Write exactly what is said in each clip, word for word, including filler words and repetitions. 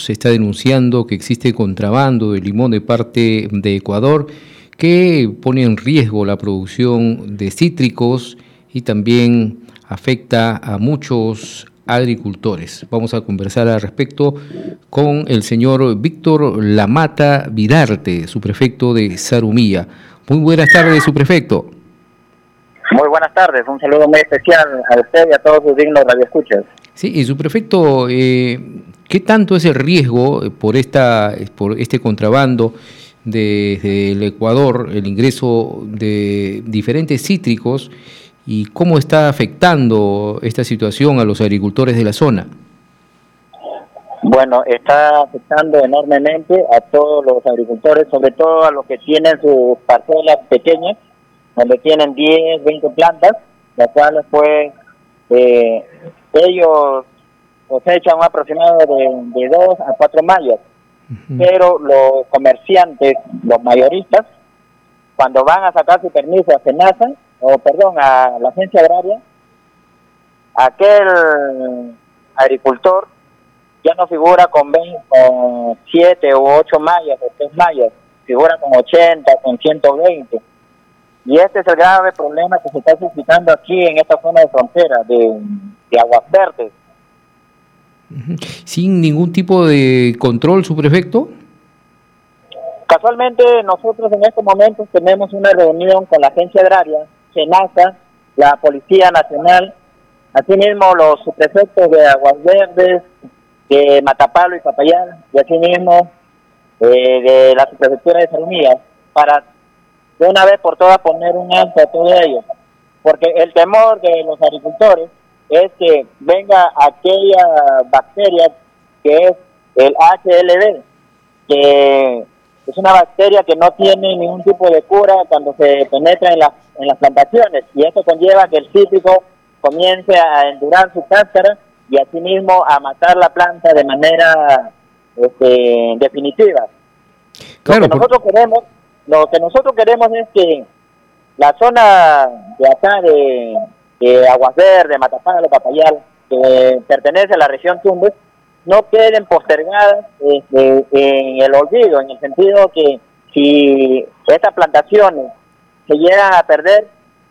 se está denunciando que existe contrabando de limón de parte de Ecuador que pone en riesgo la producción de cítricos y también afecta a muchos agricultores. Vamos a conversar al respecto con el señor Víctor Lamata Vidarte, subprefecto de Zarumilla. Muy buenas tardes, subprefecto. Muy buenas tardes, un saludo muy especial a usted y a todos sus dignos radioescuchas. Sí, y subprefecto, eh, ¿qué tanto es el riesgo por esta por este contrabando desde el Ecuador, el ingreso de diferentes cítricos, y cómo está afectando esta situación a los agricultores de la zona? Bueno, está afectando enormemente a todos los agricultores, sobre todo a los que tienen sus parcelas pequeñas, donde tienen diez, veinte plantas, las cuales pues eh, ellos cosechan un aproximado de, de dos a cuatro mallas, uh-huh. Pero los comerciantes, los mayoristas, cuando van a sacar su permiso a SENASA, o perdón, a la agencia agraria, aquel agricultor ya no figura con, veinte, con siete u ocho mallas o tres mallas, figura con ochenta, con ciento veinte. Y este es el grave problema que se está suscitando aquí en esta zona de frontera de, de Aguas Verdes. ¿Sin ningún tipo de control, subprefecto? Casualmente nosotros en estos momentos tenemos una reunión con la agencia agraria, SENASA, la Policía Nacional, asimismo los subprefectos de Aguas Verdes, de Matapalo y Papayal, y asimismo eh, de la subprefectura de Zarumilla, para de una vez por todas poner un alto a todo ello, porque el temor de los agricultores es que venga aquella bacteria que es el H L V, que es una bacteria que no tiene ningún tipo de cura cuando se penetra en, la, en las plantaciones, y esto conlleva que el cítrico comience a endurar su cáscara y asimismo a matar la planta de manera este, definitiva. Claro, lo que nosotros por... queremos Lo que nosotros queremos es que la zona de acá de, de Aguas Verdes, Matapalo, Papayal, que pertenece a la región Tumbes, no queden postergadas este, en el olvido, en el sentido que si estas plantaciones se llegan a perder,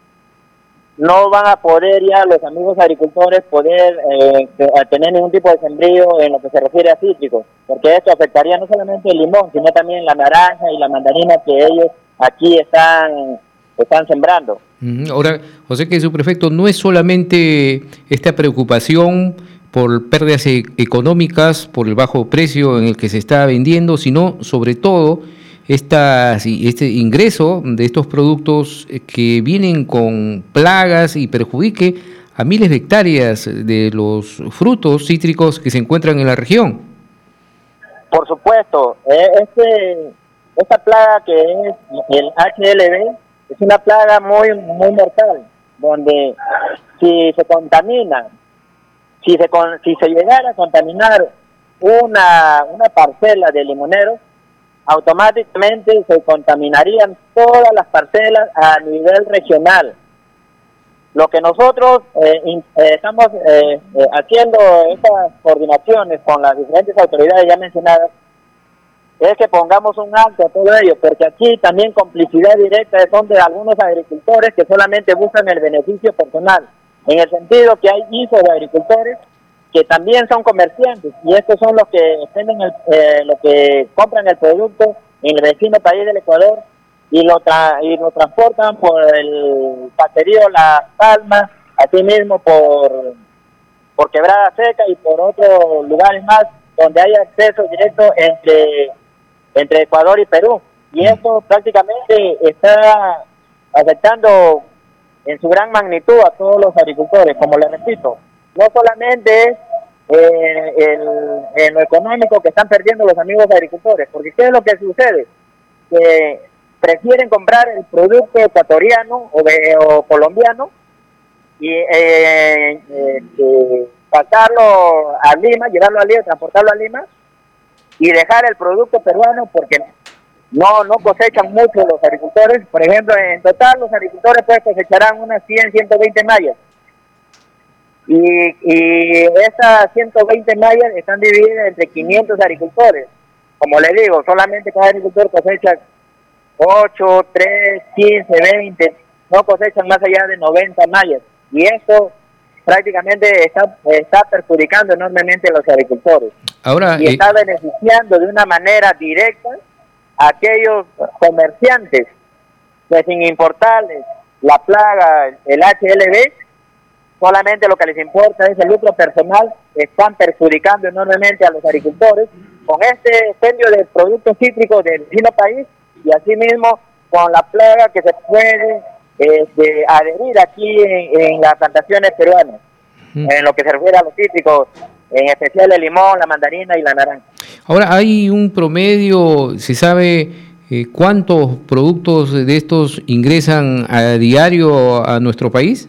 no van a poder ya los amigos agricultores poder eh, tener ningún tipo de sembrío en lo que se refiere a cítricos, porque esto afectaría no solamente el limón, sino también la naranja y la mandarina que ellos aquí están, están sembrando. Ahora, José, que subprefecto, no es solamente esta preocupación por pérdidas e- económicas, por el bajo precio en el que se está vendiendo, sino sobre todo Esta, este ingreso de estos productos que vienen con plagas y perjudique a miles de hectáreas de los frutos cítricos que se encuentran en la región. Por supuesto, este, esta plaga que es el H L V es una plaga muy muy mortal, donde si se contamina, si se si se llegara a contaminar una una parcela de limoneros, automáticamente se contaminarían todas las parcelas a nivel regional. Lo que nosotros eh, in, eh, estamos eh, eh, haciendo estas coordinaciones con las diferentes autoridades ya mencionadas es que pongamos un alto a todo ello, porque aquí también complicidad directa son de algunos agricultores que solamente buscan el beneficio personal, en el sentido que hay hijos de agricultores que también son comerciantes, y estos son los que venden el, eh, los que compran el producto en el vecino país del Ecuador y lo tra y lo transportan por el caserío Las Palmas, así mismo por por Quebrada Seca y por otros lugares más donde hay acceso directo entre entre Ecuador y Perú, y esto prácticamente está afectando en su gran magnitud a todos los agricultores. Como les repito, no solamente es eh, el, en lo económico que están perdiendo los amigos agricultores, porque ¿qué es lo que sucede? Que prefieren comprar el producto ecuatoriano o, de, o colombiano y eh, eh, eh, pasarlo a Lima, llevarlo a Lima, transportarlo a Lima y dejar el producto peruano, porque no no cosechan mucho los agricultores. Por ejemplo, en total los agricultores pues cosecharán unas cien, ciento veinte mallas. Y, y esas ciento veinte mallas están divididas entre quinientos agricultores. Como les digo, solamente cada agricultor cosecha ocho, tres, quince, veinte, no cosechan más allá de noventa mallas. Y eso prácticamente está, está perjudicando enormemente a los agricultores. Ahora, y está eh... beneficiando de una manera directa a aquellos comerciantes que, sin importarles la plaga, el H L B, solamente lo que les importa es el lucro personal, están perjudicando enormemente a los agricultores con este expendio de productos cítricos del vecino país y asimismo con la plaga que se puede eh, de adherir aquí en, en las plantaciones peruanas, uh-huh. en lo que se refiere a los cítricos, en especial el limón, la mandarina y la naranja. Ahora, ¿hay un promedio, se sabe eh, cuántos productos de estos ingresan a diario a nuestro país?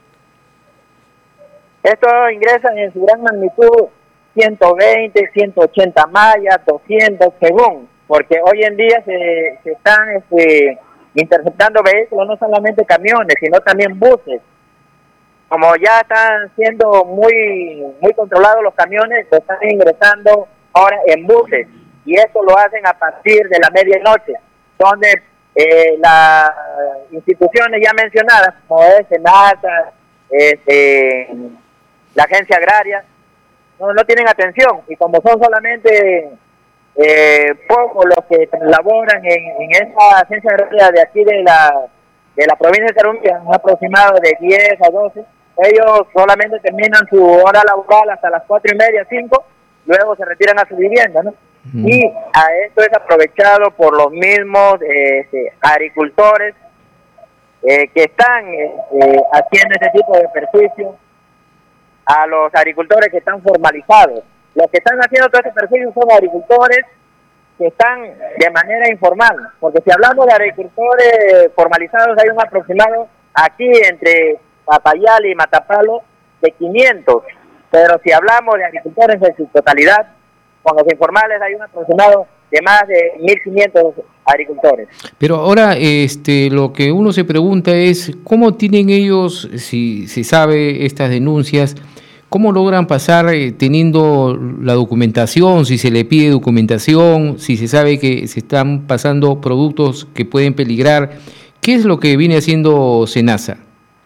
Estos ingresan en su gran magnitud ciento veinte, ciento ochenta mallas, doscientos, según, porque hoy en día se, se están este, interceptando vehículos, no solamente camiones, sino también buses. Como ya están siendo muy muy controlados los camiones, se están ingresando ahora en buses, y eso lo hacen a partir de la medianoche, donde eh, las instituciones ya mencionadas, como es SENASA, este, la agencia agraria, no, no tienen atención, y como son solamente eh, pocos los que laboran en, en esa agencia agraria de aquí de la de la provincia de Tarumia, un aproximado de diez a doce, ellos solamente terminan su hora laboral hasta las cuatro y media, cinco, luego se retiran a su vivienda, ¿no? Mm. Y a esto es aprovechado por los mismos eh, agricultores eh, que están eh, haciendo ese tipo de perjuicio a los agricultores que están formalizados. Los que están haciendo todo ese perjuicio son agricultores que están de manera informal, porque si hablamos de agricultores formalizados hay un aproximado aquí entre Papayal y Matapalo de quinientos, pero si hablamos de agricultores en su totalidad, con los informales hay un aproximado de más de mil quinientos agricultores. Pero ahora este, lo que uno se pregunta es, ¿cómo tienen ellos, si se sabe estas denuncias, cómo logran pasar eh, teniendo la documentación, si se le pide documentación, si se sabe que se están pasando productos que pueden peligrar? ¿Qué es lo que viene haciendo SENASA?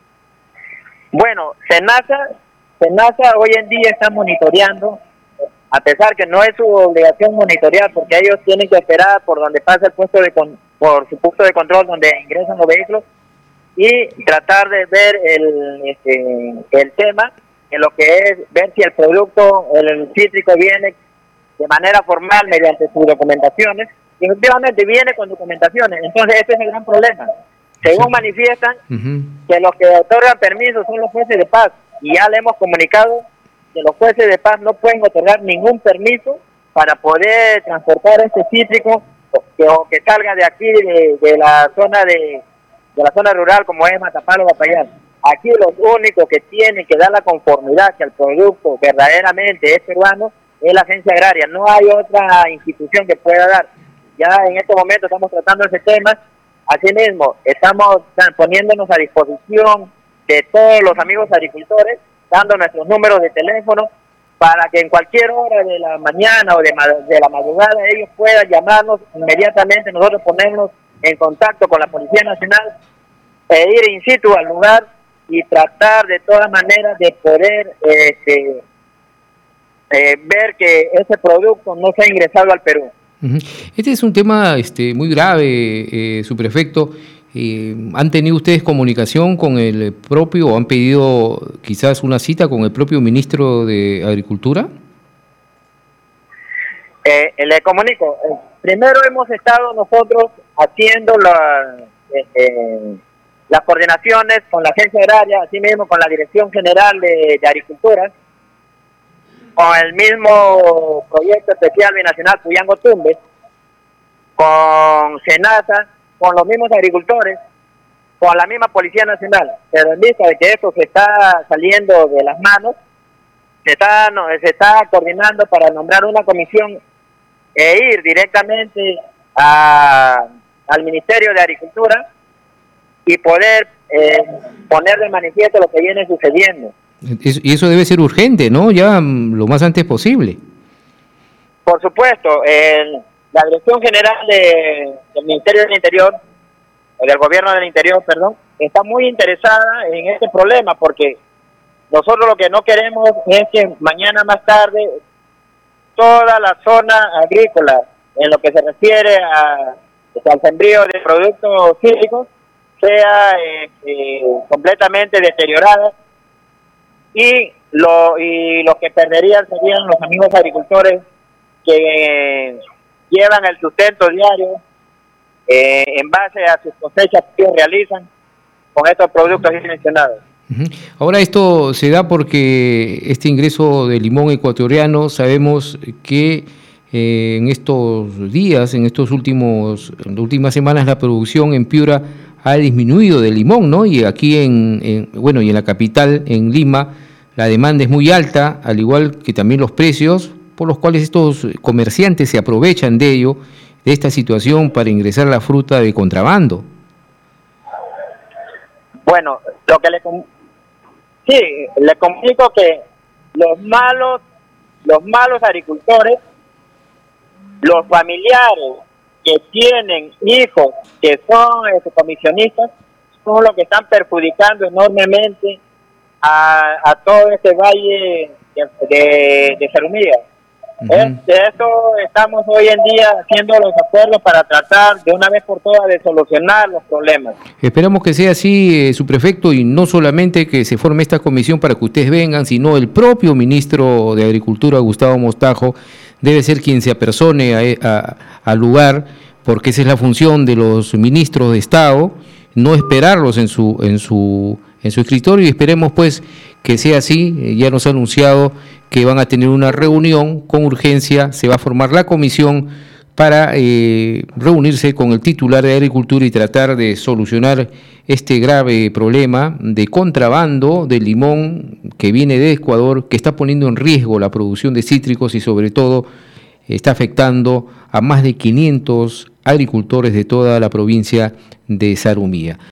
Bueno, SENASA, SENASA hoy en día está monitoreando, a pesar que no es su obligación monitorear, porque ellos tienen que esperar por donde pasa el puesto de con, por su punto de control donde ingresan los vehículos y tratar de ver el este, el tema, en lo que es ver si el producto, el cítrico viene de manera formal mediante sus documentaciones, y efectivamente viene con documentaciones. Entonces ese es el gran problema. Según sí. manifiestan, uh-huh. que los que otorgan permisos son los jueces de paz, y ya le hemos comunicado que los jueces de paz no pueden otorgar ningún permiso para poder transportar este cítrico que, o que salga de aquí, de, de la zona de, de la zona rural, como es Matapalo o Papayal. Aquí los únicos que tienen que dar la conformidad que el producto verdaderamente es peruano es la agencia agraria. No hay otra institución que pueda dar. Ya en este momento estamos tratando ese tema. Asimismo, estamos poniéndonos a disposición de todos los amigos agricultores, dando nuestros números de teléfono para que en cualquier hora de la mañana o de, de la madrugada ellos puedan llamarnos inmediatamente, nosotros ponernos en contacto con la Policía Nacional e ir in situ al lugar y tratar de todas maneras de poder este, eh, ver que ese producto no se ha ingresado al Perú. Este es un tema este, muy grave, eh, subprefecto. Eh, ¿Han tenido ustedes comunicación con el propio o han pedido quizás una cita con el propio ministro de Agricultura? Eh, le comunico. Eh, primero hemos estado nosotros haciendo la, eh, las coordinaciones con la agencia agraria, así mismo con la Dirección General de, de Agricultura, con el mismo proyecto especial binacional Puyango Tumbes, con SENASA, con los mismos agricultores, con la misma Policía Nacional. Pero en vista de que esto se está saliendo de las manos, se está, no, se está coordinando para nombrar una comisión e ir directamente a, al Ministerio de Agricultura y poder eh, poner de manifiesto lo que viene sucediendo. Y eso debe ser urgente, ¿no? Ya mm, lo más antes posible. Por supuesto, el, la Dirección General de, del Ministerio del Interior, o del Gobierno del Interior, perdón, está muy interesada en este problema, porque nosotros lo que no queremos es que mañana más tarde toda la zona agrícola, en lo que se refiere a, al sembrío de productos cítricos, sea eh, eh, completamente deteriorada, y lo y los que perderían serían los amigos agricultores que eh, llevan el sustento diario eh, en base a sus cosechas que ellos realizan con estos productos mencionados. Ahora esto se da porque este ingreso de limón ecuatoriano, sabemos que eh, en estos días, en estos últimos, en las últimas semanas, la producción en Piura ha disminuido de limón, ¿no? Y aquí en, en bueno y en la capital, en Lima, la demanda es muy alta, al igual que también los precios, por los cuales estos comerciantes se aprovechan de ello, de esta situación, para ingresar la fruta de contrabando. Bueno, lo que le sí, le comunico que los malos, los malos agricultores, los familiares que tienen hijos que son este, comisionistas, son los que están perjudicando enormemente a, a todo este valle de, de, de Sarumía. Uh-huh. De eso estamos hoy en día haciendo los acuerdos para tratar de una vez por todas de solucionar los problemas. Esperamos que sea así, eh, subprefecto, y no solamente que se forme esta comisión para que ustedes vengan, sino el propio ministro de Agricultura, Gustavo Mostajo, debe ser quien se apersone a, a, al lugar, porque esa es la función de los ministros de Estado, no esperarlos en su en su en su escritorio, y esperemos pues que sea así. Ya nos ha anunciado que van a tener una reunión con urgencia, se va a formar la comisión para eh, reunirse con el titular de Agricultura y tratar de solucionar este grave problema de contrabando de limón que viene de Ecuador, que está poniendo en riesgo la producción de cítricos y sobre todo está afectando a más de quinientos agricultores de toda la provincia de Sarumía.